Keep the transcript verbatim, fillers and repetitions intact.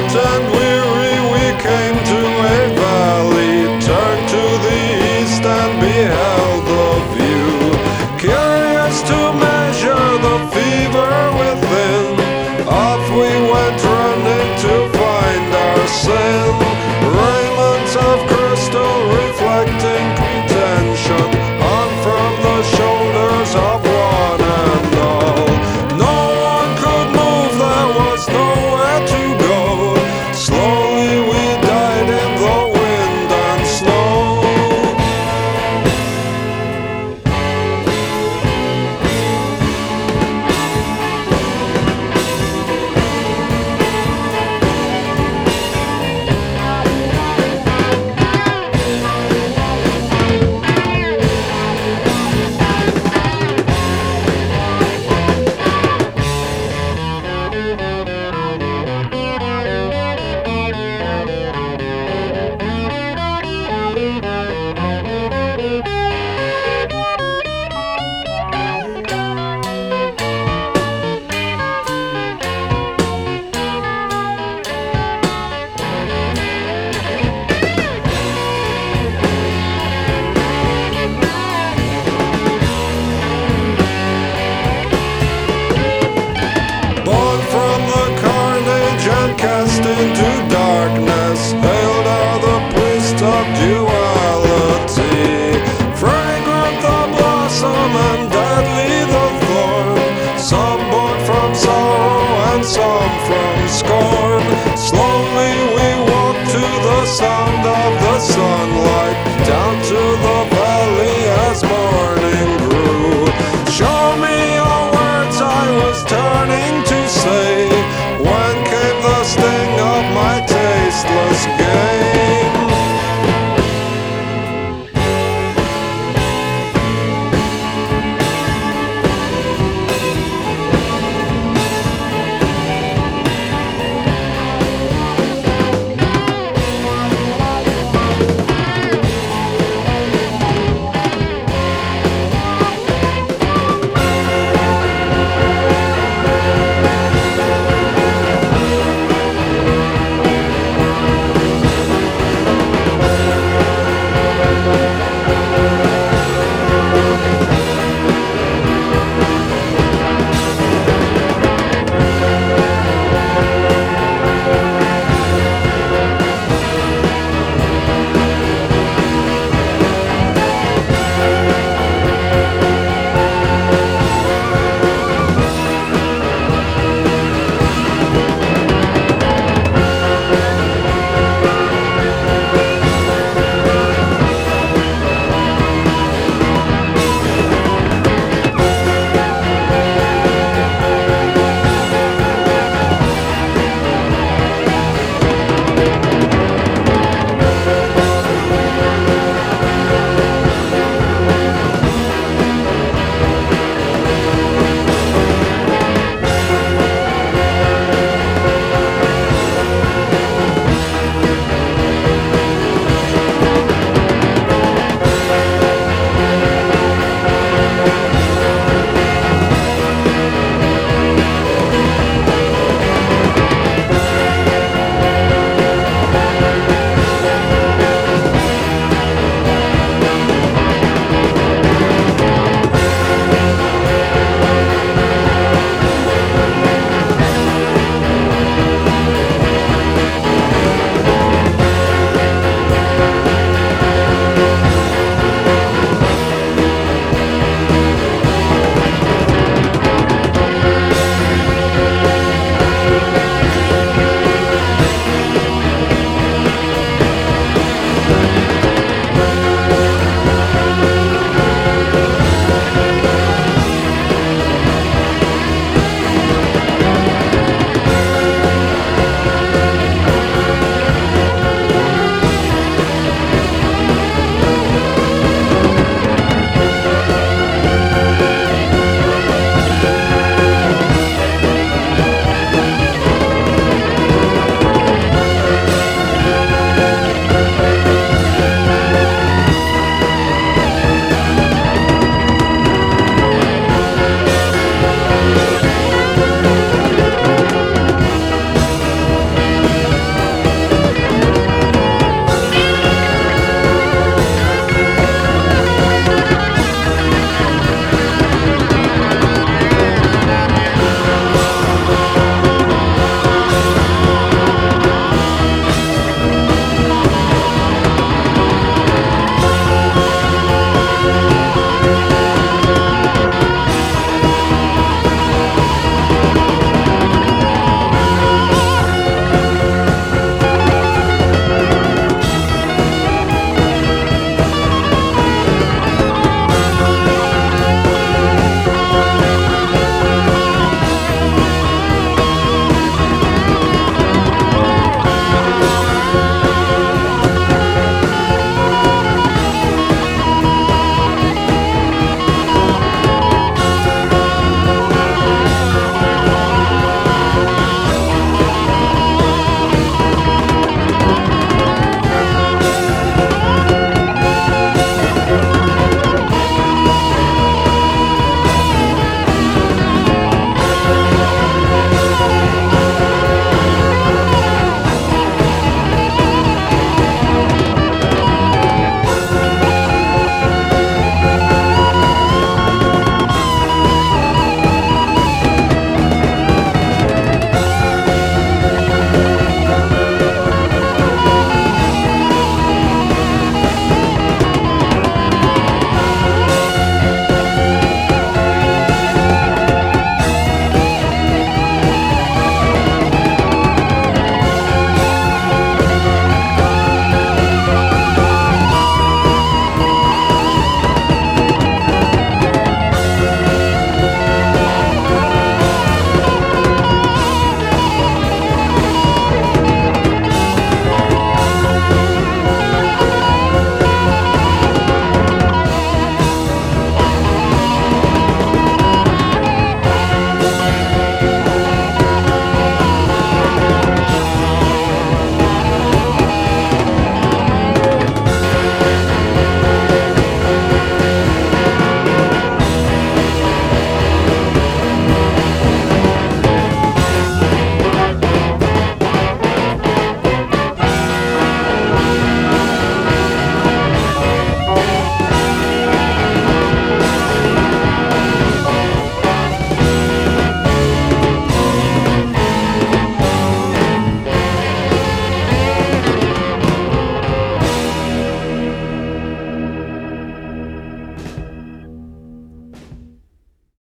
hot and weary, we came to a valley, turned to the east and beheld the view. Curious to measure the fever within, off we went running to find our sin. Raiment of crystal reflecting pretension hung from the shoulders of one and all. No one could move, there was nowhere to go. Slowly we died in the wind and snow. Cast into darkness, hailed are the priest of duality. Fragrant the blossom and deadly the thorn, some born from sorrow and some from scorn. Slowly